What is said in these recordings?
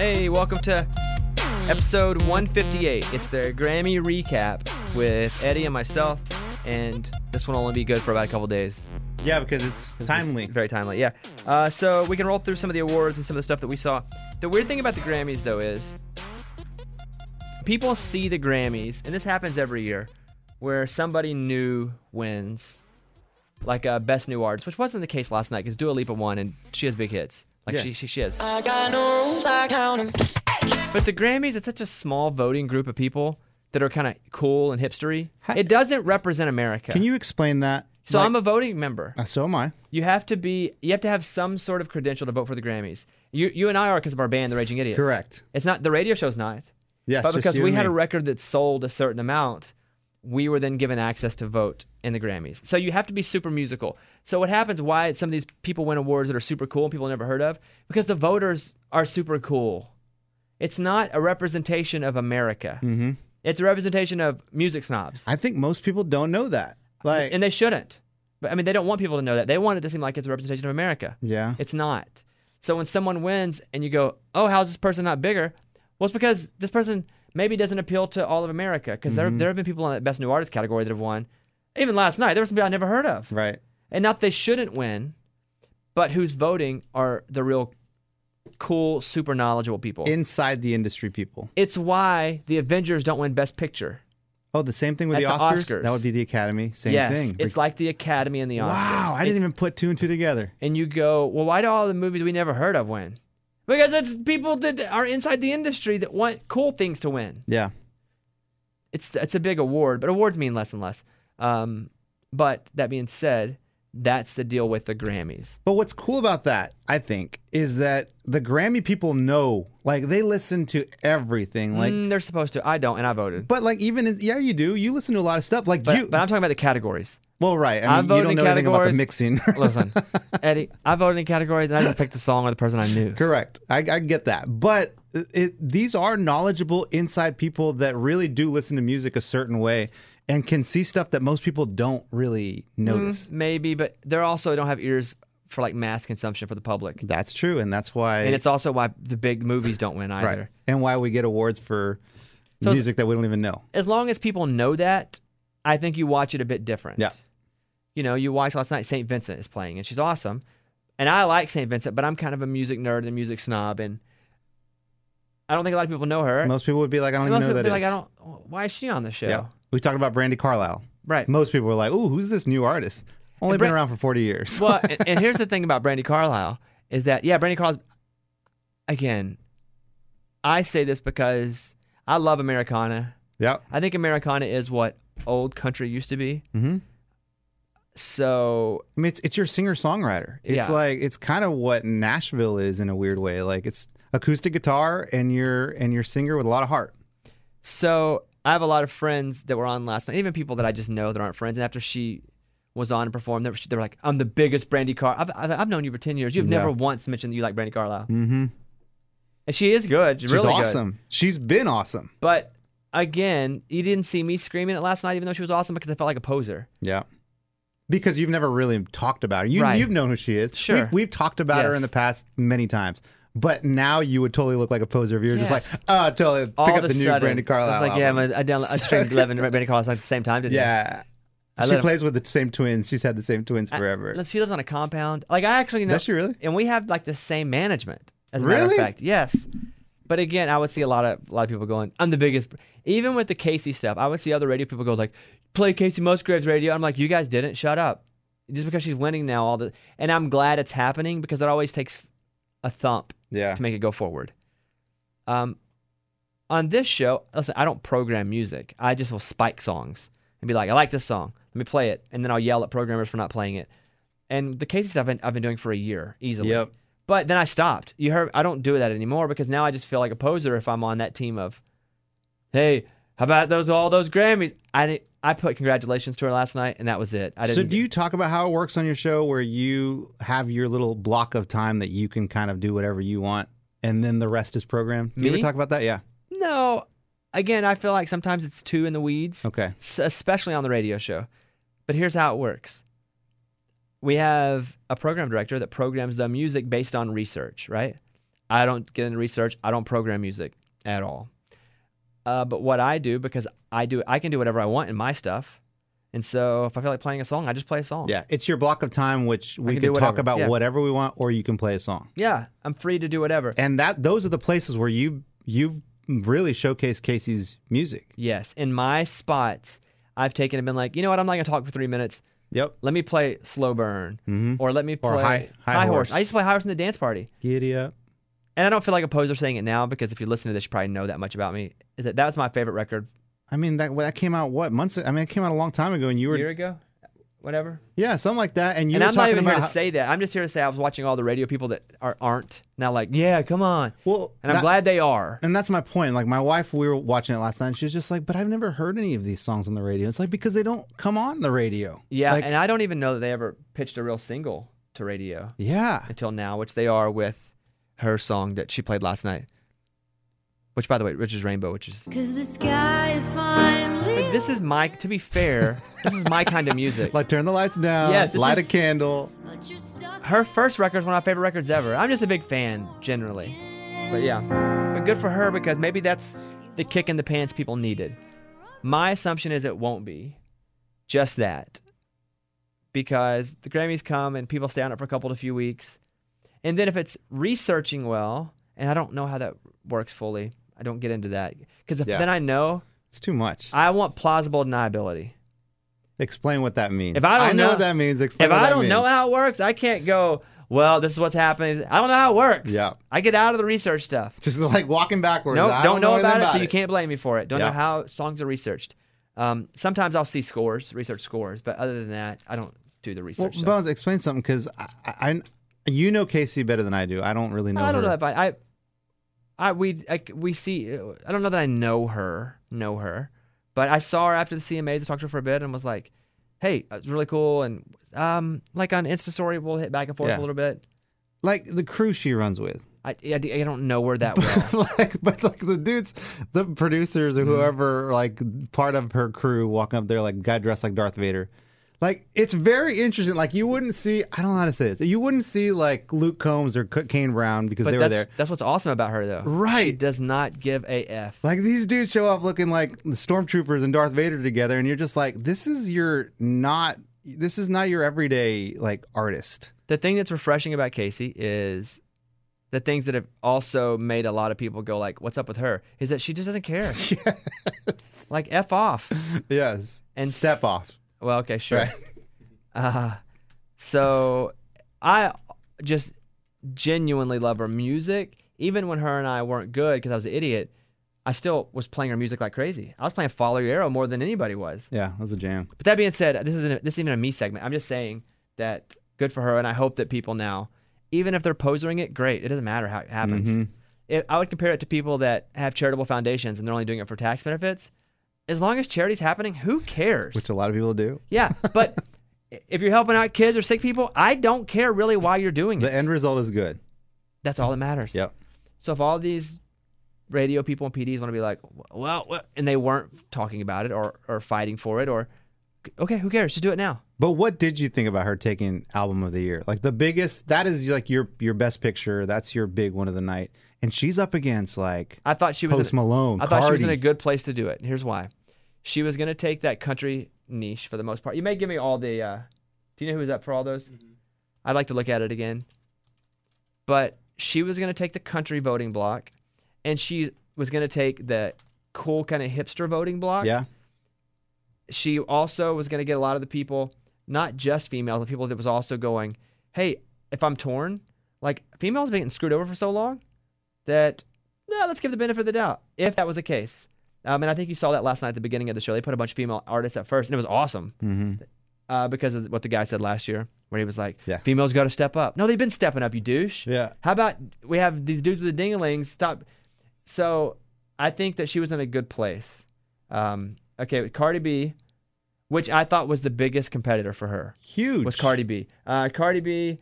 Hey, welcome to episode 158. It's the Grammy recap with Eddie and myself, and this one will only be good for about a couple days. Yeah, because it's timely. It's very timely, yeah. So we can roll through some of the awards and some of the stuff that we saw. The weird thing about the Grammys, though, is people see the Grammys, and this happens every year, where somebody new wins, like Best New Artist, which wasn't the case last night because Dua Lipa won, and she has big hits. Like, yeah. she has. I got no rules, I count 'em. But the Grammys, it's such a small voting group of people that are kind of cool and hipstery. It doesn't represent America. Can you explain that? So I'm a voting member. So am I. You have to have some sort of credential to vote for the Grammys. You and I are because of our band, The Raging Idiots. Correct. It's not, the radio show's not. Yes, But because just you we and had me. a record that sold a certain amount, we were then given access to vote in the Grammys. So you have to be super musical. So what happens, why some of these people win awards that are super cool and people never heard of? Because the voters are super cool. It's not a representation of America. Mm-hmm. It's a representation of music snobs. I think most people don't know that. And they shouldn't. But I mean, they don't want people to know that. They want it to seem like it's a representation of America. Yeah. It's not. So when someone wins and you go, oh, how's this person not bigger? Well, it's because this person maybe doesn't appeal to all of America. Because there have been people in that Best New Artist category that have won. Even last night, there were some people I never heard of. Right. And not that they shouldn't win, but who's voting are the real cool, super knowledgeable people. Inside the industry people. It's why the Avengers don't win Best Picture. Oh, the same thing with At the the Oscars? Oscars. That would be the Academy. Same Yes, thing. it's like the Academy and the Oscars. Wow, I didn't even put two and two together. And you go, well, why do all the movies we never heard of win? Because it's people that are inside the industry that want cool things to win. Yeah. It's a big award, but awards mean less and less. But that being said, that's the deal with the Grammys. But what's cool about that, I think, is that the Grammy people know, like, they listen to everything. Like, They're supposed to. I don't, and I voted. but like, yeah, you do. You listen to a lot of stuff. Like, But I'm talking about the categories. well, right. I I mean, voted you don't in know anything about the categories. mixing. Listen, Eddie, I voted in categories, and I just picked the song or the person I knew. Correct. I get that. But these are knowledgeable inside people that really do listen to music a certain way and can see stuff that most people don't really notice. Maybe, but they also don't have ears for like mass consumption for the public. That's true. And that's why. And it's also why the big movies don't win either. right. And why we get awards for music that we don't even know. As long as people know that, I think you watch it a bit different. Yeah. You know, you watched last night, St. Vincent is playing, and she's awesome. And I like St. Vincent, but I'm kind of a music nerd and a music snob, and I don't think a lot of people know her. Most people would be like, I don't even know who that is. Why is she on the show? Yeah. We talked about Brandy Carlisle. Right. Most people were like, ooh, who's this new artist? Only been around for 40 years. Well, and here's the thing about Brandy Carlisle is that, yeah, Brandy Carlisle, again, I say this because I love Americana. Yeah. I think Americana is what old country used to be. Mm-hmm. So I mean, it's your singer-songwriter. It's Yeah. like, it's kind of what Nashville is in a weird way. Like, it's acoustic guitar and your singer with a lot of heart. So I have a lot of friends that were on last night, even people that I just know that aren't friends. And after she was on and performed, they were like, I'm the biggest Brandy Carlisle. I've known you for 10 years. You've Yeah. never once mentioned that you like Brandy Carlisle. Mm-hmm. And she is good. She's really awesome. good. She's been awesome. But again, you didn't see me screaming it last night, even though she was awesome, because I felt like a poser. Yeah. Because you've never really talked about her. Right. You've known who she is. Sure. We've talked about her Yes. in the past many times. But now you would totally look like a poser if you were Yes. just like, oh, totally pick All up of a the new sudden, Brandy Carlisle I was like, yeah, album. I streamed 11 Brandy Carlisle at the same time, didn't I? Yeah. I She let him- plays with the same twins. She's had the same twins forever. She lives on a compound. Like, I actually know. Does she really? And we have like the same management, as a matter of Really? fact. Yes. But again, I would see a lot of people going, I'm the biggest. Even with the Casey stuff, I would see other radio people go like, play Casey Musgraves radio. I'm like, you guys didn't. Shut up. Just because she's winning now, and I'm glad it's happening because it always takes a thump Yeah. to make it go forward. On this show, listen, I don't program music. I just will spike songs and be like, I like this song. Let me play it. And then I'll yell at programmers for not playing it. And the Casey stuff I've been doing for a year, easily. Yep. But then I stopped. You heard, I don't do that anymore because now I just feel like a poser if I'm on that team of, hey, how about all those Grammys? I put congratulations to her last night, and that was it. So do you talk about how it works on your show where you have your little block of time that you can kind of do whatever you want and then the rest is programmed? Do you Me? ever talk about that? Yeah. No. Again, I feel like sometimes it's too in the weeds. Okay. Especially on the radio show. But here's how it works. We have a program director that programs the music based on research, right? I don't get into research. I don't program music at all. But what I do, because I can do whatever I want in my stuff. And so if I feel like playing a song, I just play a song. Yeah, it's your block of time, which we can can do talk whatever. about Yeah. whatever we want, or you can play a song. Yeah, I'm free to do whatever. And those are the places where you've really showcased Casey's music. Yes, in my spots, I've taken and been like, you know what? I'm not gonna talk for 3 minutes. Yep. Let me play Slow Burn, or let me play Or High Horse. Horse. I used to play High Horse in the dance party, Giddy up. and I don't feel like a poser saying it now because if you listen to this, you probably know that much about me. Is that was my favorite record I mean, that came out what months? I mean, it came out a long time ago, and you a were year ago, whatever. yeah, something like that. And you And were I'm not talking even about here to say that. I'm just here to say I was watching all the radio people that aren't now like, yeah, come on. well, And I'm glad they are. And that's my point. Like my wife, we were watching it last night, and she was just like, "But I've never heard any of these songs on the radio." It's like because they don't come on the radio. Yeah, Like, and I don't even know that they ever pitched a real single to radio yeah. until now, which they are with her song that she played last night. Which, by the way, Rich is Rainbow, which is... Cause the sky is finally. This is my... To be fair, this is my kind of music. Like turn the lights down. Yes, this light is- a candle. But you're stuck. Her first record is one of my favorite records ever. I'm just a big fan, generally. But yeah. But good for her because maybe that's the kick in the pants people needed. My assumption is it won't be just that. Because the Grammys come and people stay on it for a couple to few weeks. And then if it's researching well, and I don't know how that works fully. I don't get into that. Because Yeah. then I know It's too much. I want plausible deniability. Explain what that means. If I don't know know- what that means, explain If what I that don't means. know how it works, I can't go, well, this is what's happening. I don't know how it works. Yeah. I get out of the research stuff. Just like walking backwards. No, I don't know anything about it, so you can't blame me for it. Don't Yeah. know how songs are researched. Sometimes I'll see research scores, but other than that, I don't do the Well, research stuff. Bones, explain something because you know Casey better than I do. I don't really know. I don't her. know if we see. I don't know that I know her, but I saw her after the CMAs. I talked to her for a bit and was like, "Hey, it's really cool." And like on Insta Story, we'll hit back and forth Yeah. a little bit. Like the crew she runs with. I don't know her that well. but like the dudes, the producers or whoever, like part of her crew walking up there, like guy dressed like Darth Vader. Like it's very interesting. Like you wouldn't see, I don't know how to say this. You wouldn't see like Luke Combs or Kane Brown because But they were there. that's what's awesome about her, though. Right. She does not give a F. Like these dudes show up looking like the stormtroopers and Darth Vader together, and you're just like, this is not your everyday like artist. The thing that's refreshing about Casey is the things that have also made a lot of people go like, "What's up with her?" Is that she just doesn't care. Yes. Like F off. Yes. And Step off. Well, okay, sure. Right. So I just genuinely love her music. Even when her and I weren't good because I was an idiot, I still was playing her music like crazy. I was playing Follow Your Arrow more than anybody was. Yeah, that was a jam. But that being said, this isn't even a me segment. I'm just saying that good for her, and I hope that people now, even if they're posering it, great. It doesn't matter how it happens. I would compare it to people that have charitable foundations and they're only doing it for tax benefits. As long as charity's happening, who cares? Which a lot of people do. Yeah, but if you're helping out kids or sick people, I don't care really why you're doing it. The end result is good. That's all that matters. Yep. So if all these radio people and PDs want to be like, well, and they weren't talking about it or fighting for it, or okay, who cares? Just do it now. But what did you think about her taking album of the year? Like the biggest, that is like your best picture. That's your big one of the night. And she's up against like I thought she was Post Malone, I thought she was in Cardi. a good place to do it. Here's why. She was going to take that country niche for the most part. You may give me all the do you know who was up for all those? I'd like to look at it again. But she was going to take the country voting block, and she was going to take the cool kind of hipster voting block. Yeah. She also was going to get a lot of the people, not just females, but people that was also going, hey, if I'm torn, like females have been getting screwed over for so long that, no, let's give the benefit of the doubt, if that was the case. And I think you saw that last night at the beginning of the show. They put a bunch of female artists at first, and it was awesome because of what the guy said last year, where he was like, Yeah. females got to step up. No, they've been stepping up, you douche. Yeah. How about we have these dudes with the ding-a-lings stop? So I think that she was in a good place. Okay, with Cardi B, which I thought was the biggest competitor for her, Huge. was Cardi B. Cardi B,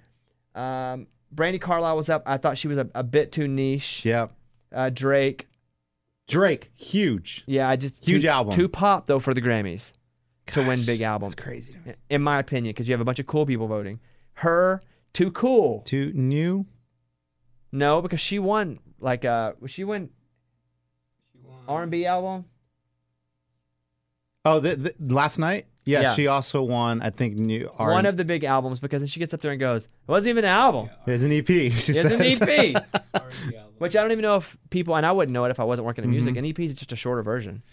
Brandy Carlisle was up. I thought she was a bit too niche. Yeah. Drake. Drake, huge. Yeah, I just Huge too, album. Too pop though for the Grammys to win big album. That's crazy to me. In my opinion, because you have a bunch of cool people voting. Her too cool. Too new. No, because she won she won R&B album. Oh, last night? Yes, Yeah. she also won, I think, One of the big albums, because then she gets up there and goes, it wasn't even an album. It's an EP. She It's says. an EP. Which I don't even know if people, and I wouldn't know it if I wasn't working in music. An EP is just a shorter version.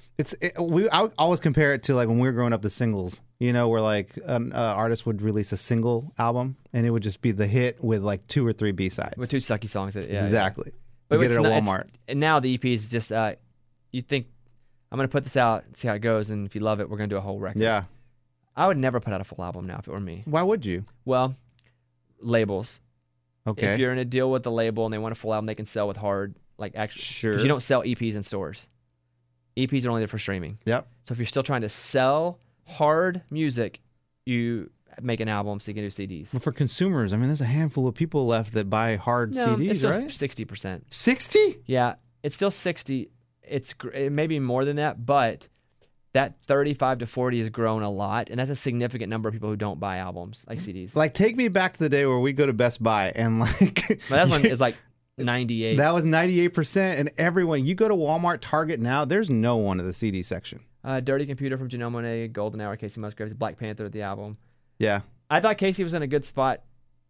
I would always compare it to like when we were growing up, the singles. You know, where like an artist would release a single album, and it would just be the hit with like 2 or 3 B-sides. With 2 sucky songs. Yeah, exactly. But You get it at Walmart. And now the EP is just, you think, I'm going to put this out and see how it goes, and if you love it, we're going to do a whole record. Yeah. I would never put out a full album now if it were me. Why would you? Well, labels. Okay. If you're in a deal with the label and they want a full album, they can sell with hard, like actually. Sure. Because you don't sell EPs in stores. EPs are only there for streaming. Yep. So if you're still trying to sell hard music, you make an album so you can do CDs. But for consumers, I mean, there's a handful of people left that buy hard No, CDs, it's still right? 60%. 60? Yeah, it's still 60. It may be more than that, but that 35 to 40 has grown a lot, and that's a significant number of people who don't buy albums like CDs. Like, take me back to the day where we go to Best Buy and like. But that one is like 98. That was 98%, and everyone. You go to Walmart, Target now. There's no one in the CD section. Dirty Computer from Janelle Monáe, Golden Hour, Casey Musgraves, Black Panther, the album. Yeah. I thought Casey was in a good spot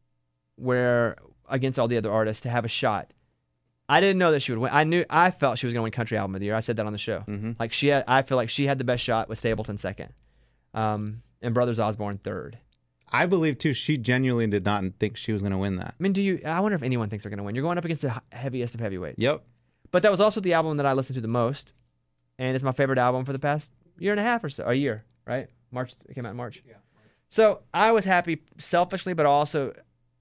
where against all the other artists to have a shot. I didn't know that she would win. I felt she was going to win Country Album of the Year. I said that on the show. Mm-hmm. Like I feel like she had the best shot with Stapleton second, and Brothers Osborne third. I believe too. She genuinely did not think she was going to win that. I mean, I wonder if anyone thinks they're going to win. You're going up against the heaviest of heavyweights. Yep. But that was also the album that I listened to the most, and it's my favorite album for the past year and a half or so. A year, right? March. It came out in March. Yeah. So I was happy selfishly, but also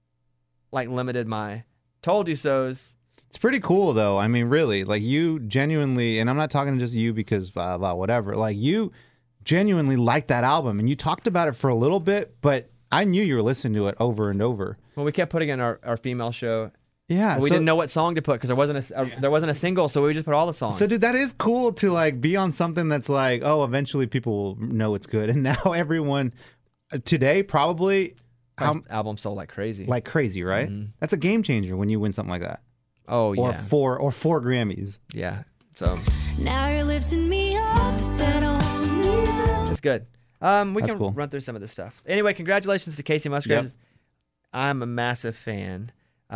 like limited my told you so's. It's pretty cool though. I mean, really, like you genuinely, and I'm not talking to just you because blah, blah, whatever. Like you genuinely liked that album, and you talked about it for a little bit, but I knew you were listening to it over and over. Well, we kept putting in our female show. Yeah, And we didn't know what song to put because there wasn't a single, so we just put all the songs. So, dude, that is cool to like be on something that's like, oh, eventually people will know it's good, and now everyone today probably album sold like crazy. like crazy, right? Mm-hmm. That's a game changer when you win something like that, Oh or yeah, four Grammys. yeah. So Now you're lifting me up instead of holding me down. it's good. We That's can cool. run through some of this stuff. Anyway, congratulations to Casey Musgraves. Yep. I'm a massive fan.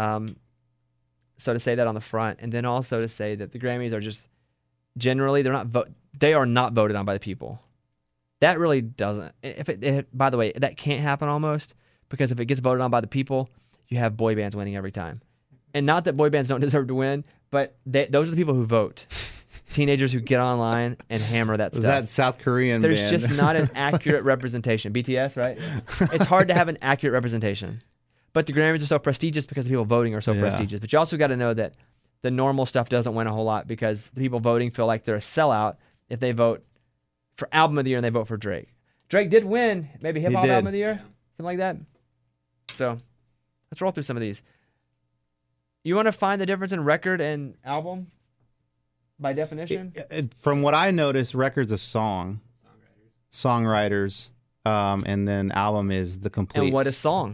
So to say that on the front, and then also to say that the Grammys are just generally they are not voted on by the people. That really doesn't. By the way, that can't happen almost, because if it gets voted on by the people, you have boy bands winning every time. And not that boy bands don't deserve to win, but those are the people who vote. Teenagers who get online and hammer that stuff. That South Korean There's band. just not an accurate representation. BTS, right? It's hard to have an accurate representation. But the Grammys are so prestigious because the people voting are so Yeah. prestigious. But you also got to know that the normal stuff doesn't win a whole lot because the people voting feel like they're a sellout if they vote for Album of the Year and they vote for Drake. Drake did win maybe Hip Hop did. Album of the Year, something like that. So let's roll through some of these. You want to find the difference in record and album by definition? From what I noticed, record's a song, songwriters, and then album is the complete. And what is song?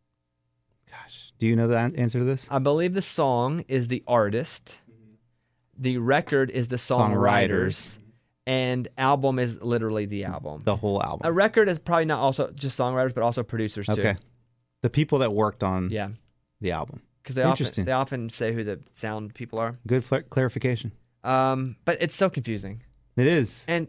Gosh, do you know the answer to this? I believe the song is the artist. The record is the songwriters. And album is literally the album. The whole album. A record is probably not also just songwriters, but also producers too. Okay. The people that worked on Yeah. the album. Because Interesting. they often say who the sound people are. Good clarification. But it's so confusing. It is. And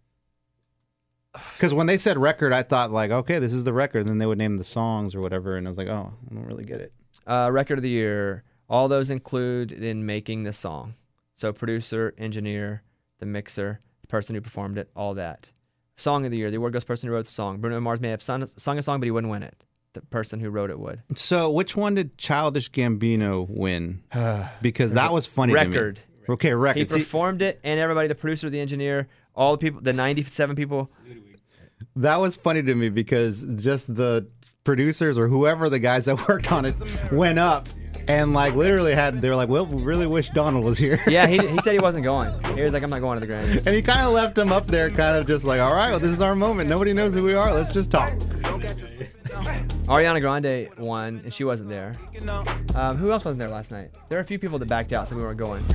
Because when they said record, I thought like, okay, this is the record. And then they would name the songs or whatever. And I was like, oh, I don't really get it. record of the year, all those included in making the song. So producer, engineer, the mixer, the person who performed it, all that. Song of the year, the award goes to the person who wrote the song. Bruno Mars may have sung a song, but he wouldn't win it. The person who wrote it would. So which one did Childish Gambino win? Because that was funny Record. to me. Okay, He record. See, performed it, and everybody, the producer, the engineer, all the people, the 97 people. that was funny to me because just the producers or whoever the guys that worked on it went up and like literally they were like, well, we really wish Donald was here. Yeah, he said he wasn't going. He was like, I'm not going to the Grammys. And he kind of left them up there kind of just like, all right, well, this is our moment. Nobody knows who we are. Let's just talk. Ariana Grande won, and she wasn't there. Who else wasn't there last night? There were a few people that backed out, so we weren't going.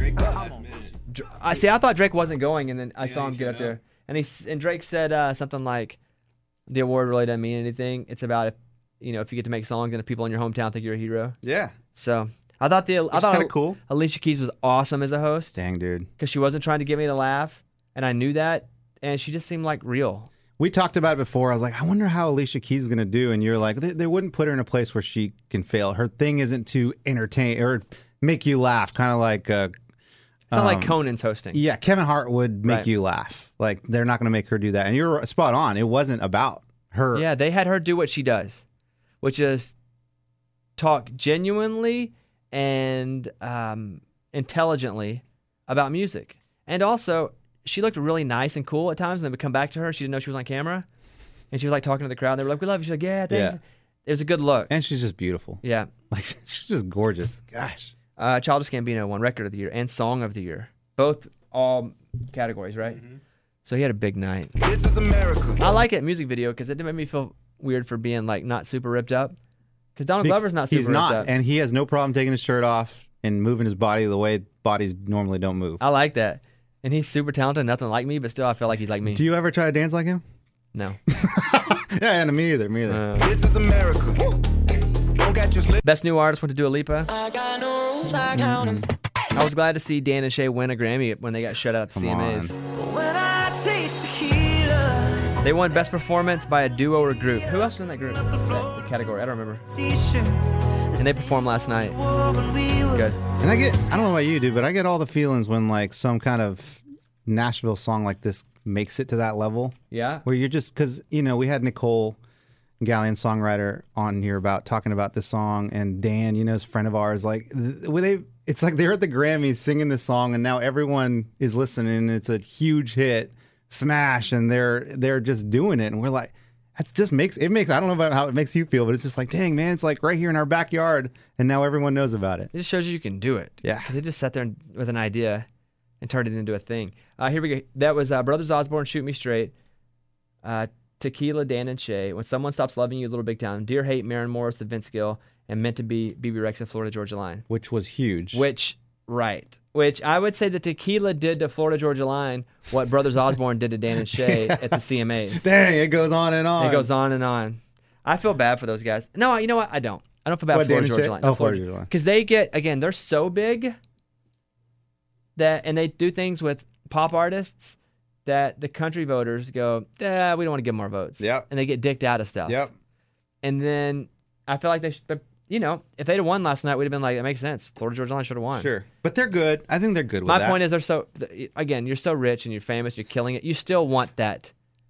I thought Drake wasn't going, and then I saw him get up there, and Drake said something like, "The award really doesn't mean anything. It's about if you get to make songs and if people in your hometown think you're a hero." Yeah. So I thought kind of cool. Alicia Keys was awesome as a host Dang, dude. because she wasn't trying to get me to laugh, and I knew that, and she just seemed like real. We talked about it before. I was like, I wonder how Alicia Keys is going to do. And you're like, they wouldn't put her in a place where she can fail. Her thing isn't to entertain or make you laugh, kind of like... It's not like Conan's hosting. Yeah, Kevin Hart would make Right. you laugh. Like, they're not going to make her do that. And you're spot on. It wasn't about her. Yeah, they had her do what she does, which is talk genuinely and intelligently about music. And also, she looked really nice and cool at times, and then we come back to her. She didn't know she was on camera, and she was like talking to the crowd. They were like, "We love you." She's like, "Yeah, thanks." Yeah. It was a good look. And she's just beautiful. Yeah. Like, she's just gorgeous. Gosh. Childish Gambino won Record of the Year and Song of the Year, both all categories, right? So he had a big night. This is America. I like it music video because it didn't make me feel weird for being like not super ripped up. Because Donald Glover's not super He's ripped not. up. And he has no problem taking his shirt off and moving his body the way bodies normally don't move. I like that. And he's super talented, nothing like me, but still I feel like he's like me. Do you ever try to dance like him? No. Yeah, and me either. Me either. This is America. Don't get you slipped. Best new artist went to Dua Lipa. I got no rules, I count 'em. I was glad to see Dan and Shay win a Grammy when they got shut out at the Come CMAs. When I taste tequila, They won Best Performance by a Duo or Group. Who else was in that group? That category, I don't remember. t-shirt. And they performed last night. When we were Good. And I don't know about you, dude, but I get all the feelings when like some kind of Nashville song like this makes it to that level. Yeah? Where you're just, because, we had Nicole Gallion, songwriter, on here talking about this song, and Dan, is a friend of ours. Like, it's like they're at the Grammys singing this song, and now everyone is listening, and it's a huge hit, smash, and they're just doing it, and we're like, that just makes. I don't know about how it makes you feel, but it's just like, dang, man, it's like right here in our backyard, and now everyone knows about it. It just shows you can do it. Yeah. Because they just sat there with an idea and turned it into a thing. Here we go. That was Brothers Osborne, Shoot Me Straight. Tequila, Dan and Shay. When Someone Stops Loving You, Little Big Town. Dear Hate, Maren Morris, The Vince Gill. And Meant to Be, BB Rex and Florida Georgia Line. Which was huge. Which I would say that Tequila did to Florida Georgia Line what Brothers Osborne did to Dan and Shay at the CMAs. Dang, it goes on and on. It goes on and on. I feel bad for those guys. No, you know what? I don't. I don't feel bad What, for Florida Dan and Georgia Shay? Line. Oh, Florida Georgia Line. Because they get, again, they're so big and they do things with pop artists that the country voters go, we don't want to give them our votes. Yep. And they get dicked out of stuff. Yep. And then I feel like they should, but, if they'd have won last night, we'd have been like, that makes sense. Florida Georgia Line should have won. Sure. But they're good. I think they're good with My that. point is, you're so rich and you're famous, you're killing it. You still want that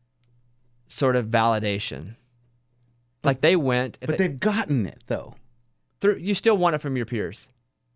sort of validation. Like they went. But they've gotten it, though. You still want it from your peers.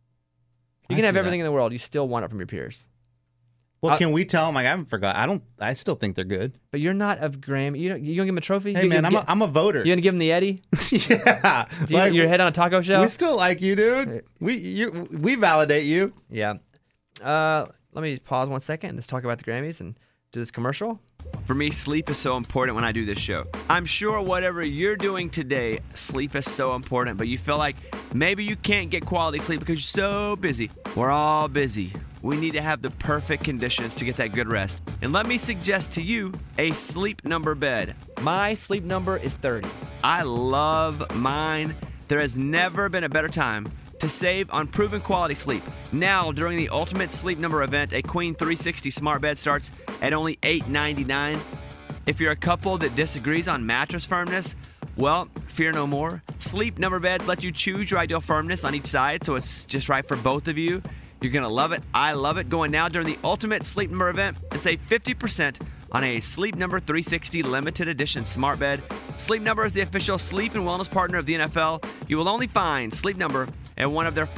You can I have see everything that. in the world. You still want it from your peers. Well, can we tell them? Like, I haven't forgot. I still think they're good. But you're not of Grammy. You gonna give him a trophy? Hey, man, I'm a voter. You gonna give him the Eddie? Yeah. Do you your head on a taco shell? We still like you, dude. We validate you. Yeah. Let me pause 1 second and let's talk about the Grammys and do this commercial. For me, sleep is so important when I do this show. I'm sure whatever you're doing today, sleep is so important, but you feel like maybe you can't get quality sleep because you're so busy. We're all busy. We need to have the perfect conditions to get that good rest. And let me suggest to you a Sleep Number bed. My sleep number is 30. I love mine. There has never been a better time to save on proven quality sleep. Now, during the Ultimate Sleep Number event, a Queen 360 smart bed starts at only $8.99. If you're a couple that disagrees on mattress firmness, well, fear no more. Sleep Number beds let you choose your ideal firmness on each side, so it's just right for both of you. You're going to love it. I love it. Going now during the Ultimate Sleep Number event and save 50% on a Sleep Number 360 limited edition smart bed. Sleep Number is the official sleep and wellness partner of the NFL. You will only find Sleep Number at one of their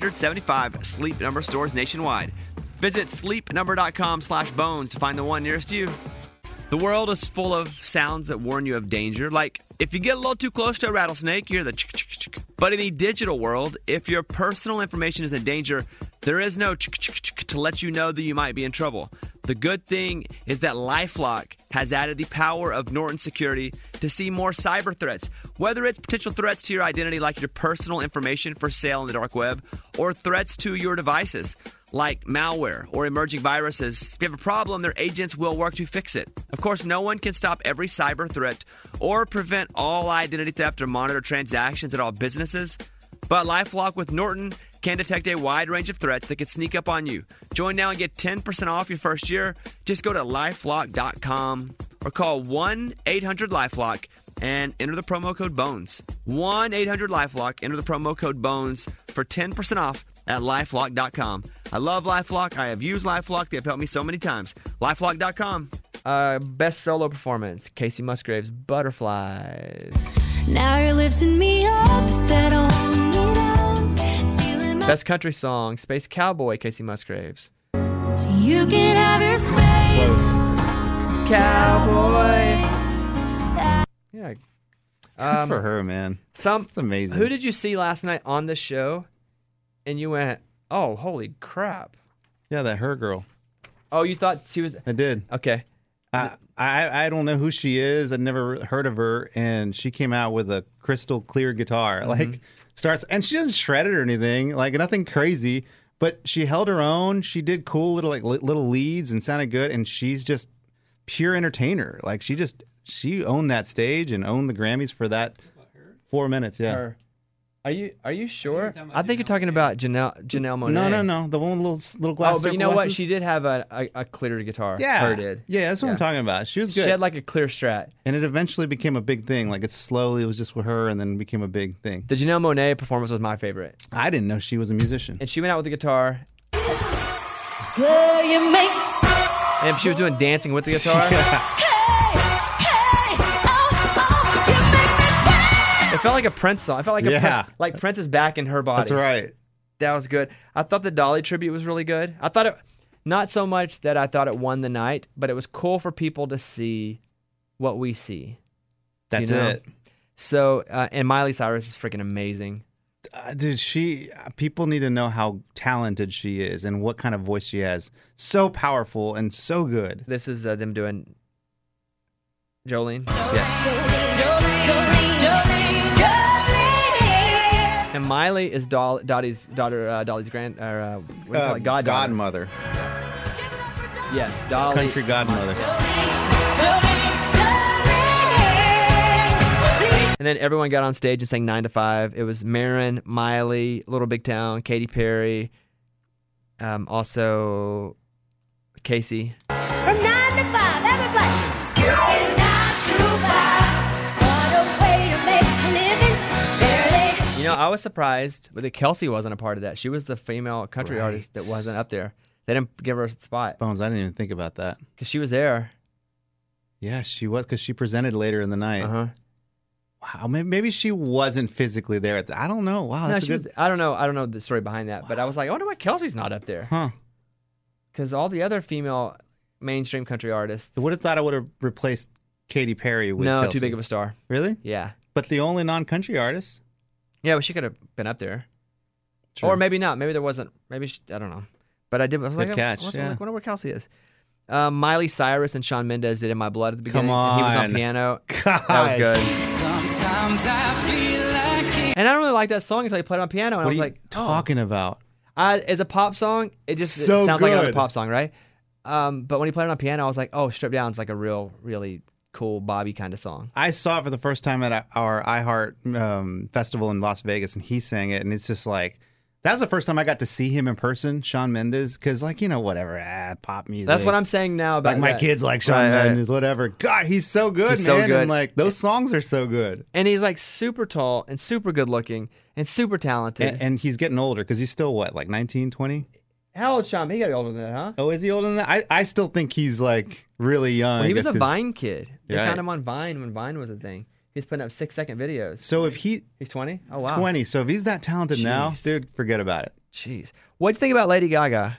575 Sleep Number stores nationwide. Visit sleepnumber.com/bones to find the one nearest you. The world is full of sounds that warn you of danger. Like, if you get a little too close to a rattlesnake, you hear the chick-chick-chick. But in the digital world, if your personal information is in danger, there is no chick-chick-chick to let you know that you might be in trouble. The good thing is that LifeLock has added the power of Norton Security to see more cyber threats. Whether it's potential threats to your identity like your personal information for sale on the dark web, or threats to your devices like malware or emerging viruses, if you have a problem, their agents will work to fix it. Of course, no one can stop every cyber threat or prevent all identity theft or monitor transactions at all businesses, but LifeLock with Norton can detect a wide range of threats that could sneak up on you. Join now and get 10% off your first year. Just go to lifelock.com or call 1-800-LifeLock and enter the promo code BONES. 1-800-LifeLock, enter the promo code BONES for 10% off at lifelock.com. I love LifeLock. I have used LifeLock. They have helped me so many times. lifelock.com. Best solo performance, Casey Musgraves, Butterflies. Now you're lifting me up instead of holding me down. Stealing my Best country song, Space Cowboy, Casey Musgraves. You can have your space. Close. Cowboy. Yeah. Good for her, man. It's amazing. Who did you see last night on the show and you went, oh, holy crap. Yeah, that her girl. Oh, you thought she was... I did. Okay. I don't know who she is. I'd never heard of her, and she came out with a crystal clear guitar. Like starts, and she doesn't shred it or anything, like nothing crazy. But she held her own. She did cool little little leads and sounded good. And she's just pure entertainer. Like she owned that stage and owned the Grammys for that 4 minutes. Yeah. Her. Are you sure? I think you're talking about Janelle Monáe. No. The one with little glass. Oh, but you know what? glasses. She did have a clear guitar. Yeah. Her did. Yeah, that's what I'm talking about. She was good. She had like a clear strat. And it eventually became a big thing. Like it was just with her and then became a big thing. The Janelle Monáe performance was my favorite. I didn't know she was a musician. And she went out with the guitar. Girl, you make And she was doing dancing with the guitar. It felt like a Prince song. I felt like like Prince is back in her body. That's right. That was good. I thought the Dolly tribute was really good. I thought it, not so much that I thought it won the night, but it was cool for people to see what we see. That's you know? it. So, and Miley Cyrus is freaking amazing. Dude, people need to know how talented she is and what kind of voice she has. So powerful and so good. This is them doing Jolene. Yes. And Miley is Dottie's daughter, Dolly's goddaughter. Godmother. Yes, Dolly. Country godmother. And then everyone got on stage and sang 9 to 5. It was Marin, Miley, Little Big Town, Katy Perry, also Casey. from 9 to 5, everybody. It's 9 to 5. What a way to make a living. Barely. You know, I was surprised that Kelsey wasn't a part of that. She was the female country artist that wasn't up there. They didn't give her a spot Bones, I didn't even think about that. because she was there. Yeah, she was, because she presented later in the night. Uh-huh. Wow, maybe she wasn't physically there. I don't know. Wow, that's No, a good... I don't know the story behind that, but I was like, I wonder why Kelsey's not up there. Huh. Because all the other female mainstream country artists. I would have thought I would have replaced Katy Perry with No, Kelsey. too big of a star. Really? Yeah. But the only non-country artist? Yeah, well, she could have been up there. True. Or maybe not. Maybe there wasn't. Maybe I don't know. But I was Good like, catch, I yeah. wonder where Kelsey is. Miley Cyrus and Shawn Mendes did "In My Blood" at the beginning. Come And he was on on. piano. God. That was good. Sometimes I feel like And I don't really like that song until he played it on piano. And What I are was you like, talking about? as a pop song, it just So it sounds like another good. pop song, right? But when he played it on piano, I was like, oh, Stripped Down is like a really cool Bobby kind of song. I saw it for the first time at our iHeart festival in Las Vegas, and he sang it, and it's just like, that was the first time I got to see him in person, Shawn Mendes, because whatever, pop music. That's what I'm saying now about like my that. kids like Shawn Right. Mendes, whatever. God, he's so good, He's man. so good. And like those songs are so good. And he's like super tall and super good looking and super talented. And he's getting older because he's still what, like 19, 20? How old is Shawn? He got to be older than that, huh? Oh, is he older than that? I still think he's like really young. Well, he I was guess, a 'cause- Vine kid. They Right. found him on Vine when Vine was a thing. He's putting up 6-second videos. So if he's He's 20? Oh, wow. 20, so if he's that talented now, Jeez. dude, forget about it. Jeez. What'd you think about Lady Gaga?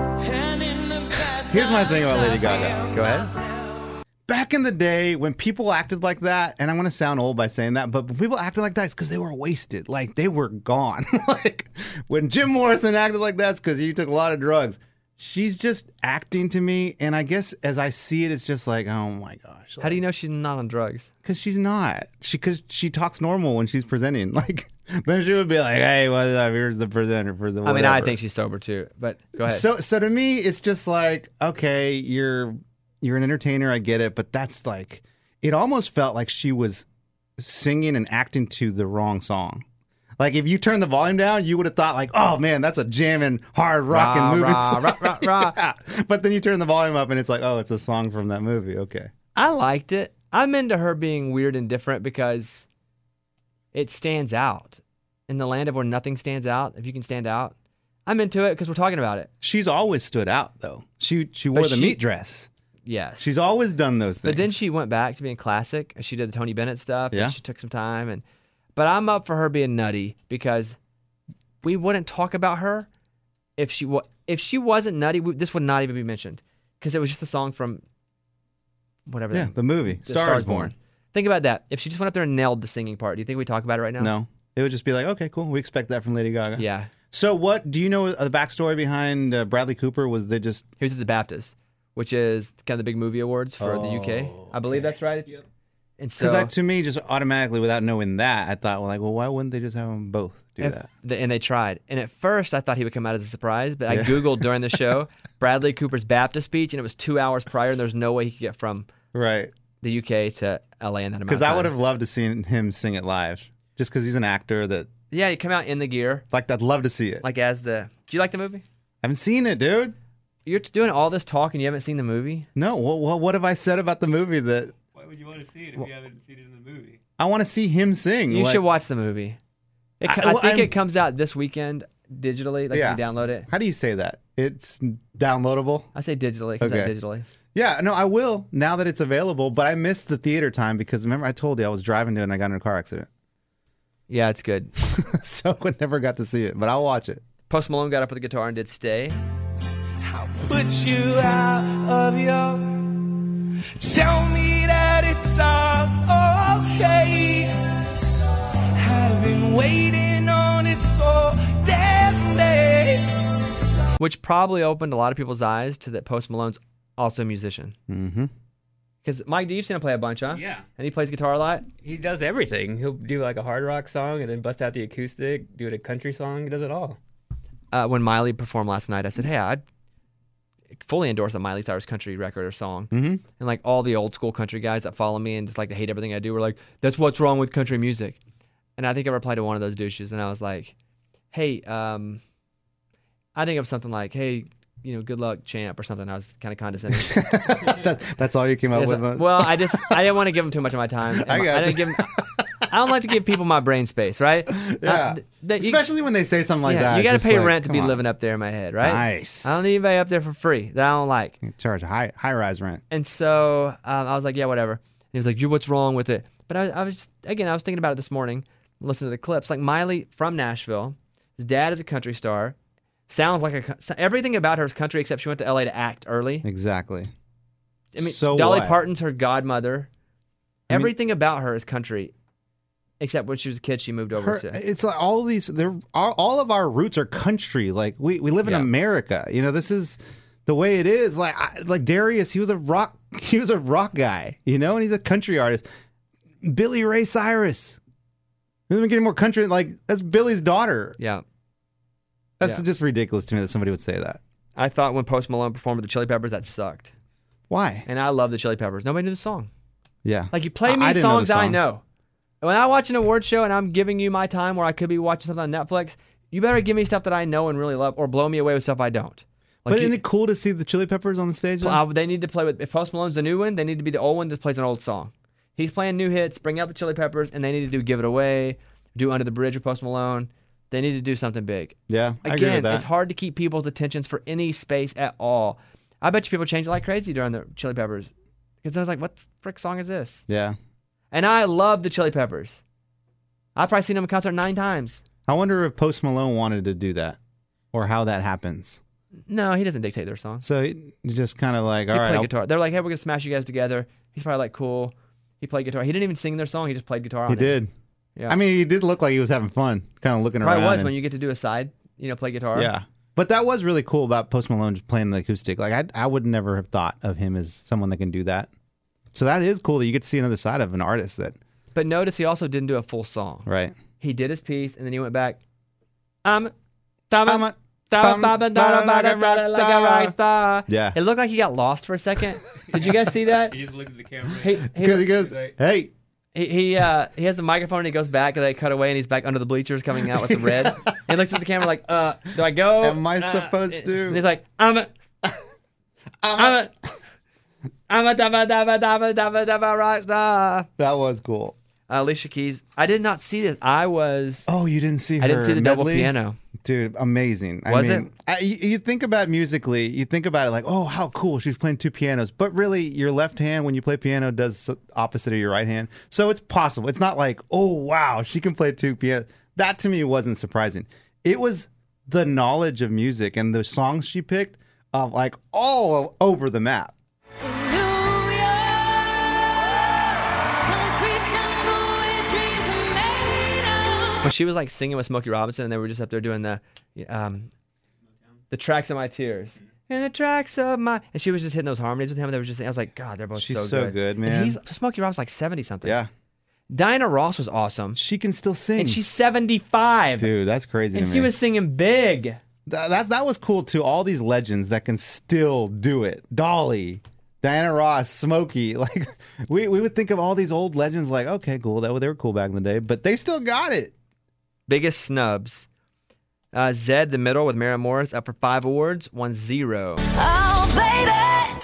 Here's my thing about Lady Gaga. Go ahead. Back in the day when people acted like that, and I'm going to sound old by saying that, but when people acted like that, it's because they were wasted. Like, they were gone. Like, when Jim Morrison acted like that, it's because he took a lot of drugs. she's just acting to me, and I guess as I see it, it's just like, oh my gosh. How do you know she's not on drugs? Because she's not. Because she talks normal when she's presenting. Like, then she would be like, hey, what's up? Here's the presenter for the whatever. I mean, I think she's sober too, but go ahead. So to me, it's just like, okay, you're an entertainer, I get it, but that's like, it almost felt like she was singing and acting to the wrong song. Like, if you turn the volume down, you would have thought like, oh man, that's a jamming, hard rocking moving song. Yeah. But then you turn the volume up and it's like, oh, it's a song from that movie. Okay. I liked it. I'm into her being weird and different because it stands out. In the land of where nothing stands out, if you can stand out, I'm into it because we're talking about it. She's always stood out though. She wore the meat dress. Yes. She's always done those things. But then she went back to being classic. She did the Tony Bennett stuff. Yeah. And she took some time. But I'm up for her being nutty because we wouldn't talk about her if she wasn't nutty. This would not even be mentioned because it was just a song from whatever. Yeah, the movie. The Star is Born. Think about that. If she just went up there and nailed the singing part, do you think we talk about it right now? No. It would just be like, okay, cool. We expect that from Lady Gaga. Yeah. So what, do you know the backstory behind Bradley Cooper? Was they just... He was at the BAFTAs, which is kind of the big movie awards for the UK. I believe that's right. Yep. And so, Because to me, just automatically, without knowing that, I thought, well, why wouldn't they just have them both do that? And they tried. And at first, I thought he would come out as a surprise, but I Googled during the show Bradley Cooper's BAFTA speech, and it was 2 hours prior, and there's no way he could get from Right. the UK to LA in that amount of time. Because I would have loved to see him sing it live. Just because he's an actor that... Yeah, he come out in the gear. Like, I'd love to see it. Like as the... Do you like the movie? I haven't seen it, dude. You're doing all this talk and you haven't seen the movie? No. What have I said about the movie that... Why would you want to see it if you haven't seen it in the movie? I want to see him sing. You like, should watch the movie. I think it comes out this weekend digitally. Like you can download it. How do you say that? It's downloadable? I say digitally. It comes out digitally. Yeah, no, I will now that it's available, but I missed the theater time because remember I told you I was driving to it and I got in a car accident. Yeah, it's good. So I never got to see it, but I'll watch it. Post Malone got up with a guitar and did Stay. I'll put you out of your... Tell me that it's all okay. I've been waiting on it so damn late. Which probably opened a lot of people's eyes to that Post Malone's also a musician. Mm-hmm. Because Mike, you've seen him play a bunch, huh? Yeah. And he plays guitar a lot? He does everything. He'll do like a hard rock song and then bust out the acoustic, do it a country song. He does it all. When Miley performed last night, I said, hey, I'd fully endorse a Miley Cyrus country record or song. Mm-hmm. And like all the old school country guys that follow me and just like to hate everything I do were like, that's what's wrong with country music. And I think I replied to one of those douches and I was like, hey, I think of something like, hey, good luck, champ, or something. I was kind of condescending. That's all you came up with? Well, I didn't want to give him too much of my time. I don't like to give people my brain space, right? Yeah. Especially when they say something like that. You got to it's just pay like, rent to be come on. living up there in my head, right? Nice. I don't need anybody up there for free that I don't like. You charge high rise rent. And so I was like, yeah, whatever. And he was like, what's wrong with it? But I was thinking about it this morning, listening to the clips. Like Miley from Nashville, his dad is a country star. Sounds like everything about her is country except she went to LA to act early. Exactly. I mean, So Dolly what? Parton's her godmother. Everything about her is country, except when she was a kid, she moved over to. It's like all these. All of our roots are country. Like we live in America. This is the way it is. Like Darius, he was a rock guy. And he's a country artist. Billy Ray Cyrus. Then we're getting more country. Like that's Billy's daughter. Yeah. That's just ridiculous to me that somebody would say that. I thought when Post Malone performed with the Chili Peppers, that sucked. Why? And I love the Chili Peppers. Nobody knew the song. Yeah. Like you play me I didn't know the songs I song. know. When I watch an award show and I'm giving you my time where I could be watching something on Netflix, you better give me stuff that I know and really love, or blow me away with stuff I don't. Like But isn't it cool to see the Chili Peppers on the stage? then? they need to play with. If Post Malone's the new one, they need to be the old one that plays an old song. He's playing new hits. Bring out the Chili Peppers, and they need to do "Give It Away," do "Under the Bridge" with Post Malone. They need to do something big. Yeah, I agree with Again, that. it's hard to keep people's attentions for any space at all. I bet you people changed it like crazy during the Chili Peppers. Because I was like, what the frick song is this? Yeah. And I love the Chili Peppers. I've probably seen them in concert 9 times. I wonder if Post Malone wanted to do that or how that happens. No, he doesn't dictate their songs. So he's just kind of like, all He right. played guitar. They're like, hey, we're going to smash you guys together. He's probably like, cool. He played guitar. He didn't even sing their song. He just played guitar on He it. did. Yeah. I mean, he did look like he was having fun, kind of looking Probably around. was and- when you get to do a side, play guitar. Yeah. But that was really cool about Post Malone just playing the acoustic. Like I would never have thought of him as someone that can do that. So that is cool that you get to see another side of an artist that. But notice he also didn't do a full song. Right. He did his piece and then he went back. Yeah. It looked like he got lost for a second. Did you guys see that? He just looked at the camera. Because he goes, hey. He has the microphone and he goes back and they cut away and he's back under the bleachers coming out with the red. And he looks at the camera like, do I go? Am I supposed to? And he's like, I'm a rock star. That was cool. Alicia Keys. I did not see this. Oh, you didn't see her I didn't see the double medley? piano. Dude, amazing. Was it? You think about musically, you think about it like, oh, how cool. She's playing two pianos. But really, your left hand, when you play piano, does opposite of your right hand. So it's possible. It's not like, oh, wow, she can play two pianos. That to me wasn't surprising. It was the knowledge of music and the songs she picked, like all over the map. When she was like singing with Smokey Robinson and they were just up there doing the tracks of my tears. And the tracks of my... And she was just hitting those harmonies with him. And they were just... I was like, God, they're both She's so so good. good, man. And he's... Smokey Robinson's like 70-something. Yeah. Diana Ross was awesome. She can still sing. And she's 75. Dude, that's crazy And to she me. was singing big. That was cool too. All these legends that can still do it. Dolly, Diana Ross, Smokey. Like we would think of all these old legends like, okay, cool. They were cool back in the day, but they still got it. Biggest snubs. Zed, the middle with Mara Morris, up for 5 awards, won 0. Oh, baby,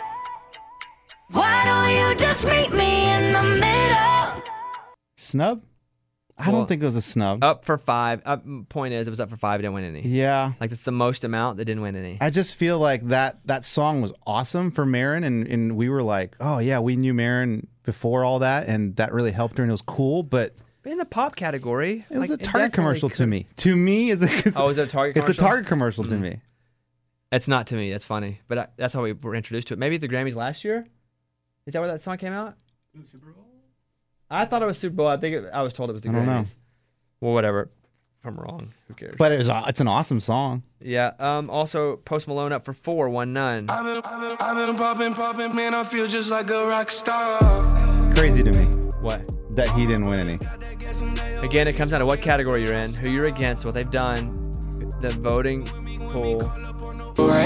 why don't you just meet me in the middle? Snub? I Well, don't think it was a snub. Up for 5. Point is, it was up for 5. It didn't win any. Yeah. Like, that's the most amount that didn't win any. I just feel like that song was awesome for Marin, and we were like, oh yeah, we knew Marin before all that, and that really helped her, and it was cool, but In the pop category, it was like, a Target commercial definitely to me. To me, is Oh, is it a Target It's a commercial? Target commercial to me. It's not to me. That's funny. But that's how we were introduced to it. Maybe at the Grammys last year? Is that where that song came out? Super Bowl? I thought it was Super Bowl. I was told it was the I Grammys. don't know. Well, whatever. If I'm wrong, who cares? But it's an awesome song. Yeah. Also, Post Malone up for 4, won none. I've been popping, man, I feel just like a rock star. Crazy to me What? that he didn't win any. Again, it comes down to what category you're in, who you're against, what they've done, the voting pool. I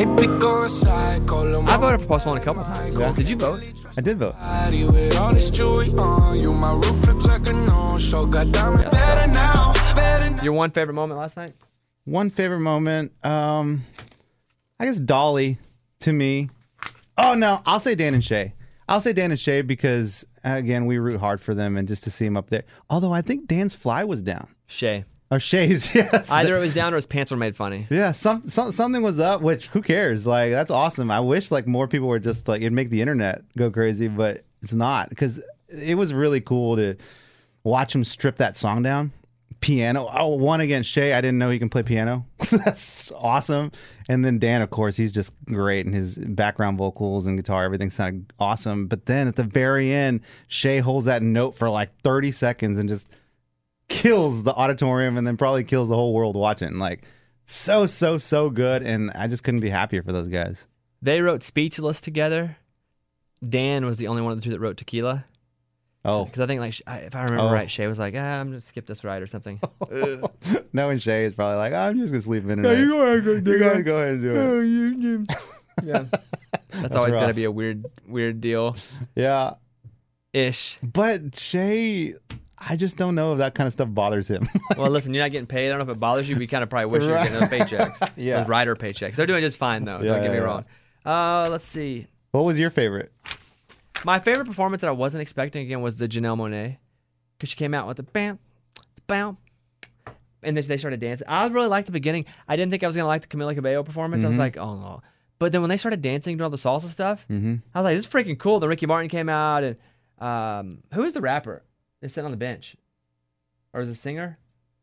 voted for Post Malone a couple times. Yeah. Did you vote? I did vote. with all this jewelry on you, my roof look like a no-show. Goddamn it, better now, better. Your one favorite moment last night? One favorite moment, I guess Dolly to me. Oh no, I'll say Dan and Shay. I'll say Dan and Shay because again we root hard for them and just to see him up there. Although I think Dan's fly was down. Shay. Or Shay's, yes. Either it was down or his pants were made funny. Yeah, something was up, which who cares? Like that's awesome. I wish like more people were just like it'd make the internet go crazy, but it's not because it was really cool to watch him strip that song down. Piano. Oh, one against Shay. I didn't know he can play piano. That's awesome. And then Dan, of course, he's just great, and his background vocals and guitar, everything sounded awesome. But then at the very end, Shay holds that note for like 30 seconds and just kills the auditorium and then probably kills the whole world watching. Like so good, and I just couldn't be happier for those guys. They wrote Speechless together. Dan was the only one of the two that wrote Tequila. Oh, Because I think, like, if I remember right, Shay was like, I'm going to skip this ride or something. knowing Shay is probably like, I'm just gonna sleep in it. You guys go ahead and do it. Yeah. That's always got to be a weird deal. Yeah, Ish. but Shay, I just don't know if that kind of stuff bothers him. Well, listen, you're not getting paid. I don't know if it bothers you, but you kind of probably wish you were getting those paychecks. Yeah. Those rider paychecks. They're doing just fine, though. Yeah, Don't get me yeah, wrong. Let's see. What was your favorite? My favorite performance that I wasn't expecting again was the Janelle Monáe, because she came out with the bam, bam, and then they started dancing. I really liked the beginning. I didn't think I was gonna like the Camila Cabello performance. I was like, oh no. But then when they started dancing, doing all the salsa stuff, I was like, this is freaking cool. Then Ricky Martin came out, and who is the rapper? They're sitting on the bench, or is it a singer?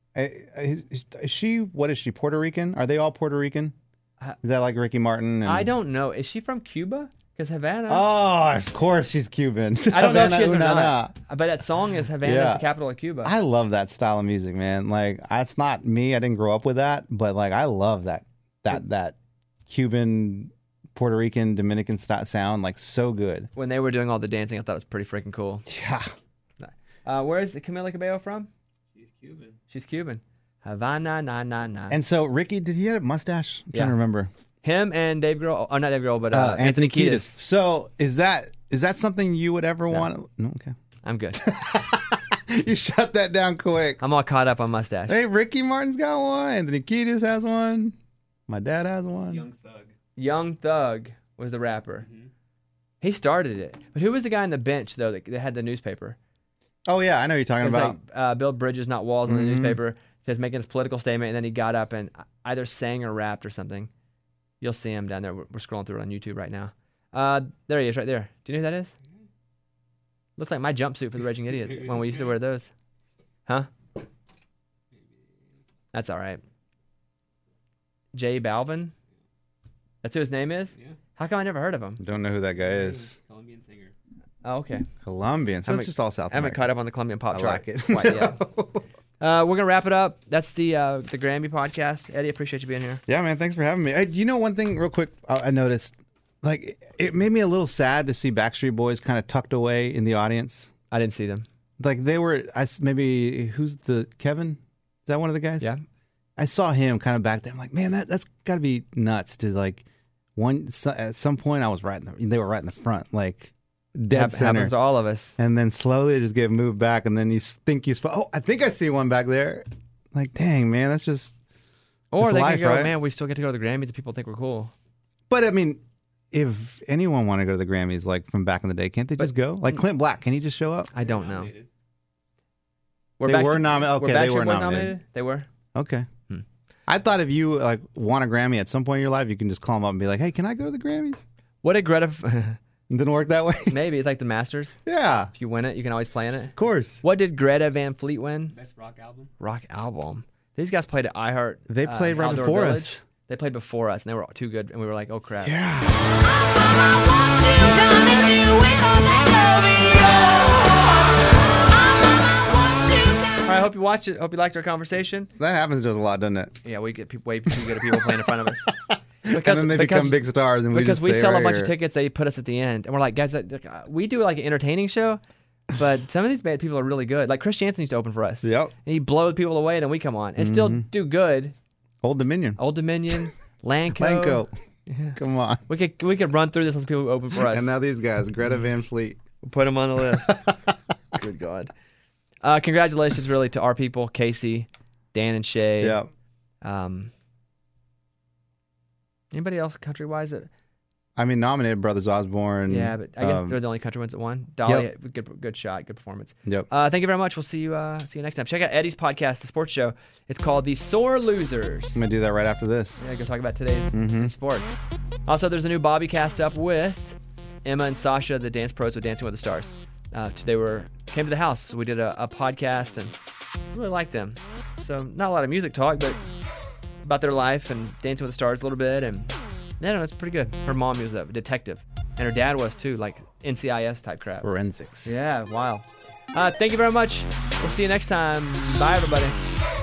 Is she? What is she? Puerto Rican? Are they all Puerto Rican? Is that like Ricky Martin? And... I don't know. Is she from Cuba? Because Havana. Oh, of course she's Cuban. I don't know if she is or Havana, not. But that song is Havana, Yeah. is the capital of Cuba. I love that style of music, man. Like, it's not me. I didn't grow up with that, but like, I love that that Cuban, Puerto Rican, Dominican sound, like so good. When they were doing all the dancing, I thought it was pretty freaking cool. Yeah. Where is Camila Cabello from? She's Cuban. She's Cuban. Havana, na. And so Ricky, did he have a mustache? I'm trying to remember. Him and Dave Grohl. Oh, not Dave Grohl, but Anthony Kiedis. So is that something you would ever want? No, okay. I'm good. You shut that down quick. I'm all caught up on mustache. Hey, Ricky Martin's got one. Anthony Kiedis has one. My dad has one. Young Thug. Young Thug was the rapper. He started it. But who was the guy on the bench, though, that had the newspaper? Oh, yeah, I know who you're talking It was about. like build bridges, not walls on the newspaper. Says making his political statement, and then he got up and either sang or rapped or something. You'll see him down there. We're scrolling through it on YouTube right now. There he is, right there. Do you know who that is? Looks like my jumpsuit for the Raging Idiots when we used to wear those. Huh? That's all right. J Balvin? That's who his name is? Yeah. How come I never heard of him? Don't know who that guy is. Colombian singer. Oh, okay. Colombian. So I'm it's just all South I haven't America. caught up on the Colombian pop I chart. like it. quite yet. We're going to wrap it up. That's the Grammy podcast. Eddie, appreciate you being here. Yeah, man. Thanks for having me. Hey, you know one thing real quick I noticed? Like, it made me a little sad to see Backstreet Boys kind of tucked away in the audience. I didn't see them. Like, they were, maybe, who's the, Kevin? Is that one of the guys? Yeah. I saw him kind of back there. I'm like, man, that's got to be nuts to, like, at some point I was they were right in the front, like, dead center. Happens to all of us. And then slowly just get moved back, and then you think I think I see one back there. Like, dang, man, that's just. Or it's they life, can go, right? man, we still get to go to the Grammys and people think we're cool. But I mean, if anyone want to go to the Grammys, like from back in the day, can't they just go? Like Clint Black, can he just show up? I don't know. Nominated. They were nominated. Okay, they Backstreet were Boys nominated. They were. Okay. I thought if you like won a Grammy at some point in your life, you can just call them up and be like, "Hey, can I go to the Grammys?" What did Greta? It didn't work that way. Maybe it's like the Masters. Yeah, If you win it, you can always play in it. of course. What did Greta Van Fleet win? Best rock album. Rock album. These guys played at iHeart. They played right Outdoor before Village. us. They played before us, and they were too good, and we were like, "Oh crap!" Yeah. All right, I hope you watched it. Hope you liked our conversation. That happens to us a lot, doesn't it? Yeah, we get way too good at people playing in front of us. And then they become big stars, and we because just we stay sell right a bunch here. of tickets, they put us at the end, and we're like, guys, we do like an entertaining show, but some of these bad people are really good. Like Chris Jansen used to open for us. Yep. And he blows people away, then we come on and still do good. Old Dominion. Old Dominion, Lanco. Lanco. Come on. We could run through this with people who open for us. And now these guys, Greta Van Fleet. Put them on the list. Good God. Congratulations, really, to our people, Casey, Dan, and Shay. Yeah. Anybody else country-wise? I mean, nominated Brothers Osborne. Yeah, but I guess they're the only country ones that won. Dolly, good shot, good performance. Yep. Thank you very much. We'll see you next time. Check out Eddie's podcast, The Sports Show. It's called The Sore Losers. I'm going to do that right after this. Yeah, go talk about today's sports. Also, there's a new Bobby cast up with Emma and Sasha, the dance pros with Dancing with the Stars. They came to the house, so we did a podcast and really liked them. So not a lot of music talk, but about their life and Dancing with the Stars a little bit, and I don't know, it's pretty good. Her mom was a detective, and her dad was too, like NCIS type crap. Forensics. Yeah, wow. Thank you very much. We'll see you next time. Bye, everybody.